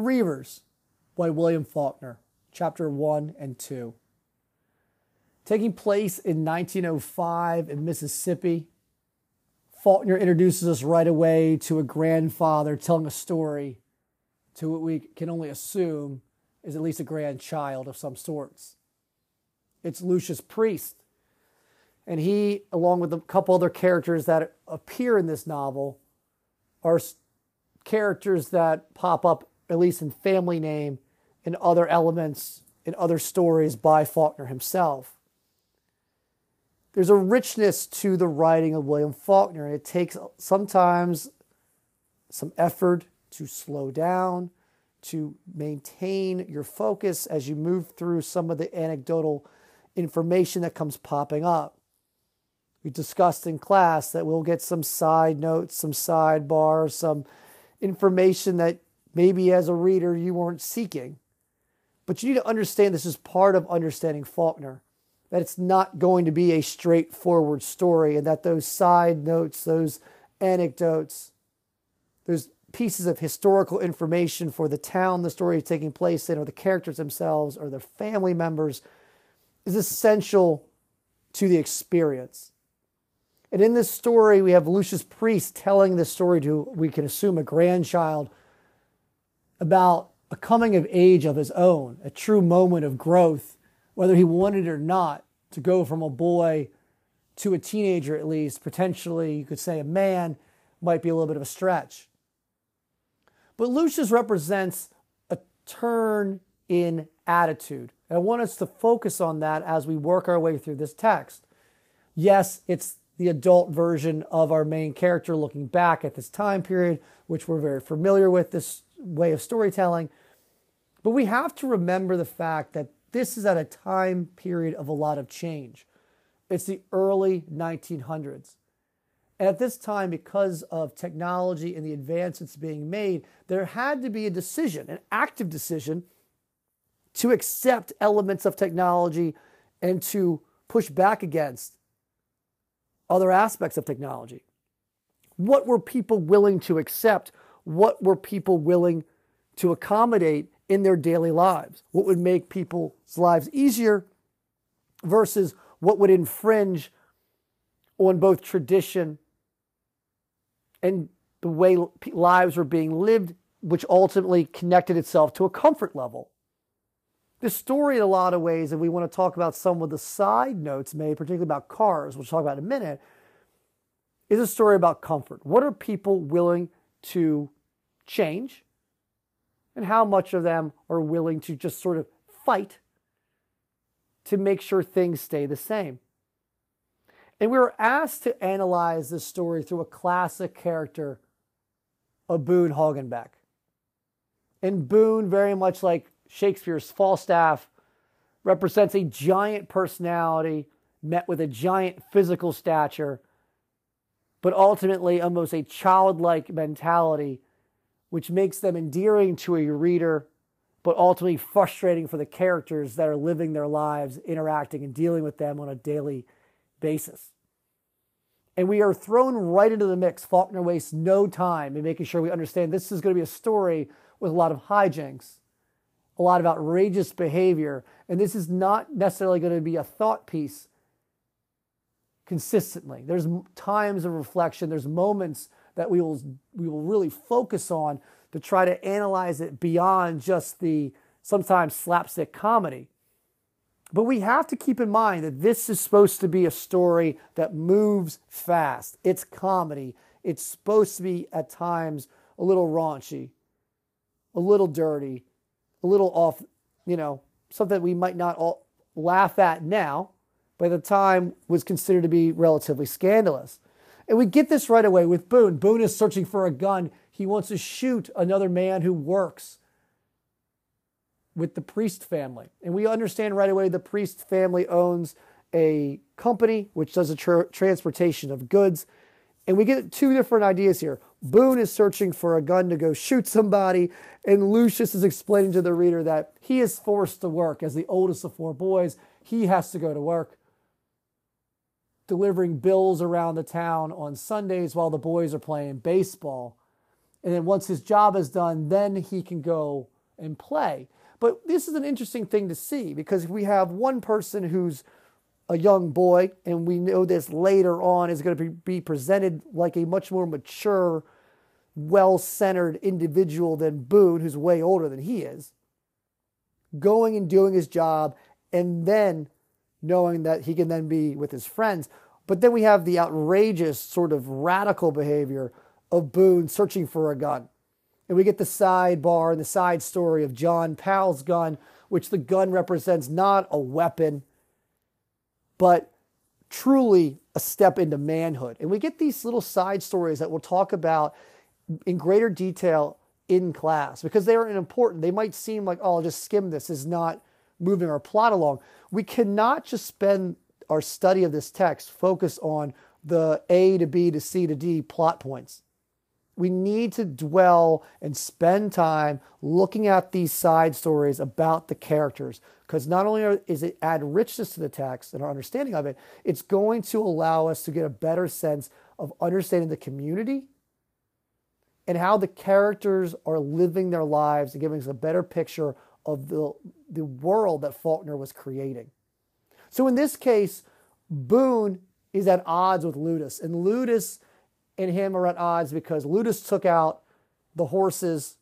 Reivers by William Faulkner, Chapter 1 and 2. Taking place in 1905 in Mississippi, Faulkner introduces us right away to a grandfather telling a story to what we can only assume is at least a grandchild of some sorts. It's Lucius Priest. And he, along with a couple other characters that appear in this novel, are characters that pop up, at least in family name, and other elements in other stories by Faulkner himself. There's a richness to the writing of William Faulkner, and it takes sometimes some effort to slow down, to maintain your focus as you move through some of the anecdotal information that comes popping up. We discussed in class that we'll get some side notes, some sidebars, some information that maybe as a reader you weren't seeking. But you need to understand this is part of understanding Faulkner, that it's not going to be a straightforward story, and that those side notes, those anecdotes, those pieces of historical information for the town the story is taking place in, or the characters themselves, or their family members, is essential to the experience. And in this story, we have Lucius Priest telling this story to, we can assume, a grandchild about a coming of age of his own, a true moment of growth, whether he wanted it or not, to go from a boy to a teenager at least, potentially you could say a man, might be a little bit of a stretch. But Lucius represents a turn in attitude. And I want us to focus on that as we work our way through this text. Yes, it's the adult version of our main character looking back at this time period, which we're very familiar with, this way of storytelling. But we have to remember the fact that this is at a time period of a lot of change. It's the early 1900s. And at this time, because of technology and the advancements being made, there had to be a decision, an active decision, to accept elements of technology and to push back against other aspects of technology. What were people willing to accept? What were people willing to accommodate in their daily lives? What would make people's lives easier versus what would infringe on both tradition and the way lives were being lived, which ultimately connected itself to a comfort level. This story, in a lot of ways, and we want to talk about some of the side notes made, particularly about cars, which we'll talk about in a minute, is a story about comfort. What are people willing to change? And how much of them are willing to just sort of fight to make sure things stay the same? And we were asked to analyze this story through a classic character of Boone Hagenbeck. And Boone, very much like Shakespeare's Falstaff, represents a giant personality met with a giant physical stature, but ultimately almost a childlike mentality, which makes them endearing to a reader, but ultimately frustrating for the characters that are living their lives, interacting and dealing with them on a daily basis. And we are thrown right into the mix. Faulkner wastes no time in making sure we understand this is going to be a story with a lot of hijinks, a lot of outrageous behavior, and this is not necessarily going to be a thought piece consistently. There's times of reflection, there's moments that we will really focus on to try to analyze it beyond just the sometimes slapstick comedy. But we have to keep in mind that this is supposed to be a story that moves fast. It's comedy. It's supposed to be at times a little raunchy, a little dirty, a little off, something we might not all laugh at now, but at the time was considered to be relatively scandalous. And we get this right away with Boone. Boone is searching for a gun. He wants to shoot another man who works with the Priest family. And we understand right away the Priest family owns a company which does a transportation of goods. And we get two different ideas here. Boone is searching for a gun to go shoot somebody, and Lucius is explaining to the reader that he is forced to work. As the oldest of four boys, he has to go to work, delivering bills around the town on Sundays while the boys are playing baseball. And then once his job is done, then he can go and play. But this is an interesting thing to see, because we have one person who's a young boy, and we know this later on is going to be presented like a much more mature, well-centered individual than Boone, who's way older than he is, going and doing his job, and then knowing that he can then be with his friends. But then we have the outrageous sort of radical behavior of Boone searching for a gun. And we get the sidebar and the side story of John Powell's gun, which the gun represents not a weapon, but truly a step into manhood. And we get these little side stories that we'll talk about in greater detail in class, because they are important. They might seem like, oh, I'll just skim this. This is not moving our plot along. We cannot just spend our study of this text focus on the A to B to C to D plot points. We need to dwell and spend time looking at these side stories about the characters, because not only is it add richness to the text and our understanding of it, it's going to allow us to get a better sense of understanding the community and how the characters are living their lives, and giving us a better picture of the world that Faulkner was creating. So in this case, Boone is at odds with Ludus, and Ludus and him are at odds because Ludus took out the horses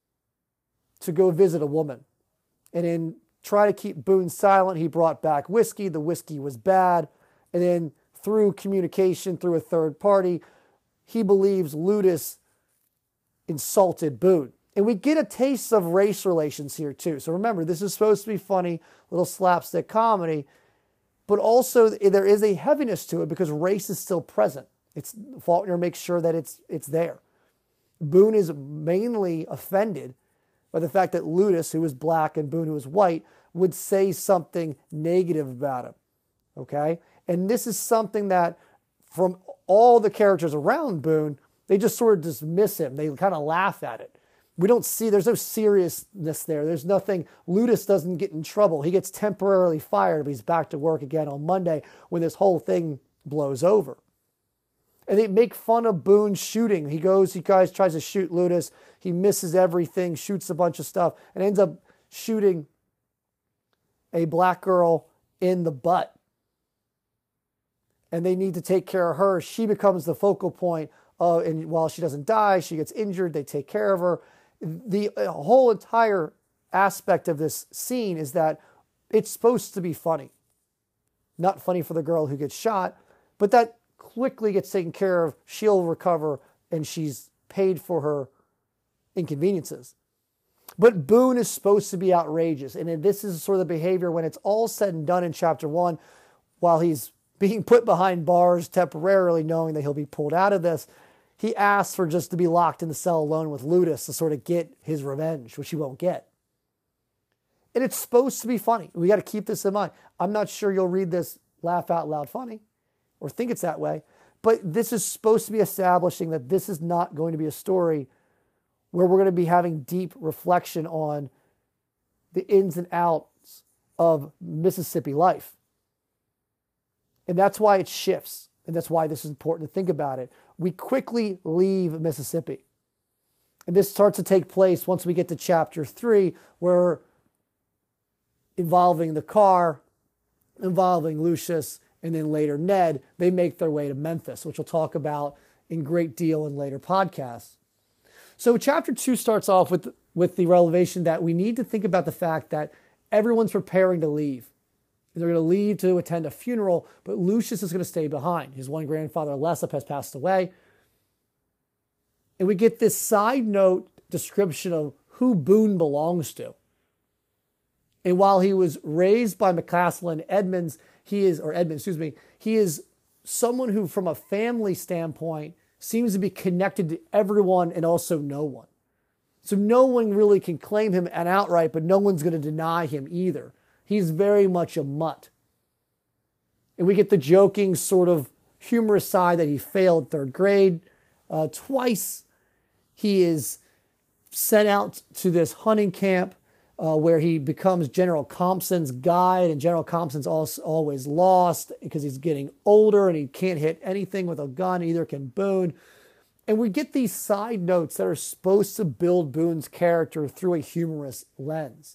to go visit a woman. And in trying to keep Boone silent, he brought back whiskey. The whiskey was bad. And then through communication, through a third party, he believes Ludus insulted Boone. And we get a taste of race relations here too. So remember, this is supposed to be funny, little slapstick comedy, but also there is a heaviness to it because race is still present. Faulkner makes sure that it's there. Boone is mainly offended by the fact that Ludus, who is black, and Boone, who is white, would say something negative about him. Okay? And this is something that from all the characters around Boone, they just sort of dismiss him. They kind of laugh at it. We don't see, there's no seriousness there. There's nothing, Ludus doesn't get in trouble. He gets temporarily fired, but he's back to work again on Monday when this whole thing blows over. And they make fun of Boone shooting. He tries to shoot Ludus. He misses everything, shoots a bunch of stuff, and ends up shooting a black girl in the butt. And they need to take care of her. She becomes the focal point and while she doesn't die, she gets injured. They take care of her. The whole entire aspect of this scene is that it's supposed to be funny. Not funny for the girl who gets shot, but that quickly gets taken care of. She'll recover, and she's paid for her inconveniences. But Boone is supposed to be outrageous, and this is sort of the behavior when it's all said and done in chapter 1, while he's being put behind bars temporarily, knowing that he'll be pulled out of this. He asks for just to be locked in the cell alone with Ludus to sort of get his revenge, which he won't get. And it's supposed to be funny. We got to keep this in mind. I'm not sure you'll read this laugh out loud funny or think it's that way, but this is supposed to be establishing that this is not going to be a story where we're going to be having deep reflection on the ins and outs of Mississippi life. And that's why it shifts. And that's why this is important to think about it. We quickly leave Mississippi. And this starts to take place once we get to chapter 3, where involving the car, involving Lucius, and then later Ned, they make their way to Memphis, which we'll talk about in great deal in later podcasts. So chapter 2 starts off with the revelation that we need to think about the fact that everyone's preparing to leave. They're going to leave to attend a funeral, but Lucius is going to stay behind. His one grandfather, Lessop, has passed away. And we get this side note description of who Boone belongs to. And while he was raised by McCaslin Edmonds, he is someone who, from a family standpoint, seems to be connected to everyone and also no one. So no one really can claim him outright, but no one's going to deny him either. He's very much a mutt. And we get the joking sort of humorous side that he failed third grade twice. He is sent out to this hunting camp where he becomes General Compson's guide, and General Compson's always lost because he's getting older and he can't hit anything with a gun, either can Boone. And we get these side notes that are supposed to build Boone's character through a humorous lens.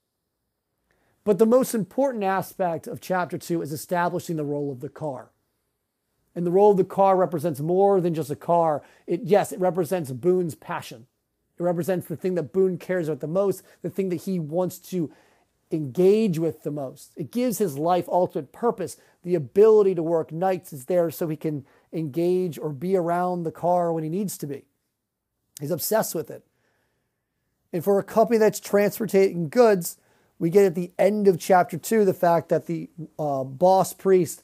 But the most important aspect of chapter 2 is establishing the role of the car. And the role of the car represents more than just a car. Yes, it represents Boone's passion. It represents the thing that Boone cares about the most, the thing that he wants to engage with the most. It gives his life ultimate purpose. The ability to work nights is there so he can engage or be around the car when he needs to be. He's obsessed with it. And for a company that's transporting goods, we get at the end of chapter 2 the fact that the boss priest,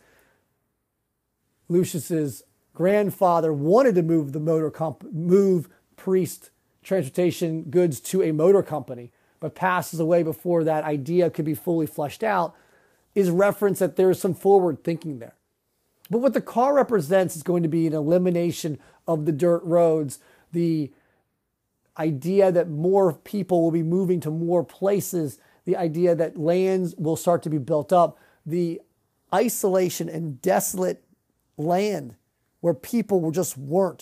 Lucius's grandfather, wanted to move priest transportation goods to a motor company, but passes away before that idea could be fully fleshed out, is reference that there is some forward thinking there. But what the car represents is going to be an elimination of the dirt roads, the idea that more people will be moving to more places, the idea that lands will start to be built up, the isolation and desolate land where people just weren't,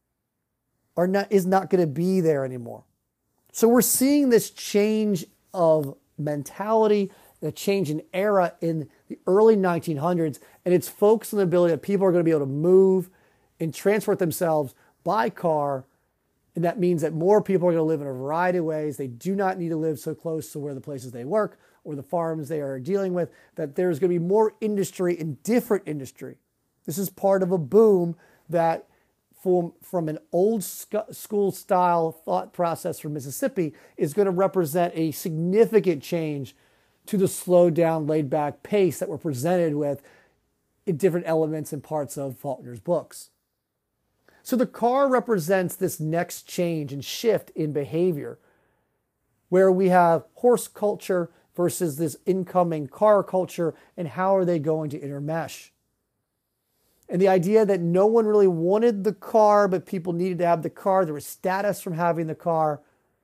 is not going to be there anymore. So we're seeing this change of mentality, the change in era in the early 1900s, and it's focused on the ability that people are going to be able to move and transport themselves by car, and that means that more people are going to live in a variety of ways. They do not need to live so close to where the places they work or the farms they are dealing with, that there's going to be more industry and different industry. This is part of a boom that from an old school style thought process from Mississippi is going to represent a significant change to the slowed down, laid back pace that we're presented with in different elements and parts of Faulkner's books. So the car represents this next change and shift in behavior, where we have horse culture versus this incoming car culture, and how are they going to intermesh? And the idea that no one really wanted the car, but people needed to have the car. There was status from having the car.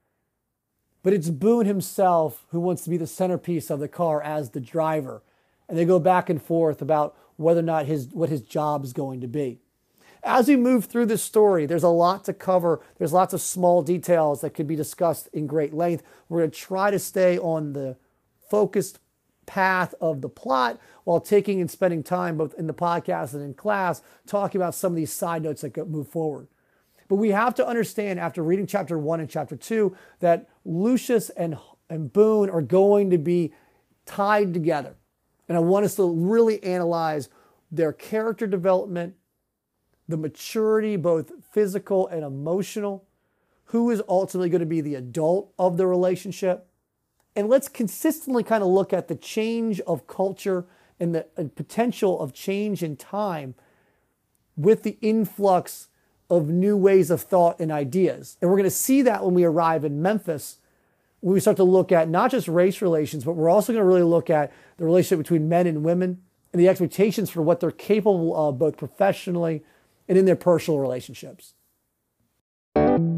But it's Boone himself who wants to be the centerpiece of the car as the driver. And they go back and forth about whether or not what his job is going to be. As we move through this story, there's a lot to cover. There's lots of small details that could be discussed in great length. We're going to try to stay on the focused path of the plot while taking and spending time both in the podcast and in class talking about some of these side notes that move forward. But we have to understand after reading chapter 1 and chapter 2 that Lucius and Boone are going to be tied together. And I want us to really analyze their character development, the maturity, both physical and emotional, who is ultimately going to be the adult of the relationship. And let's consistently kind of look at the change of culture and the potential of change in time with the influx of new ways of thought and ideas. And we're going to see that when we arrive in Memphis, when we start to look at not just race relations, but we're also going to really look at the relationship between men and women and the expectations for what they're capable of both professionally and in their personal relationships.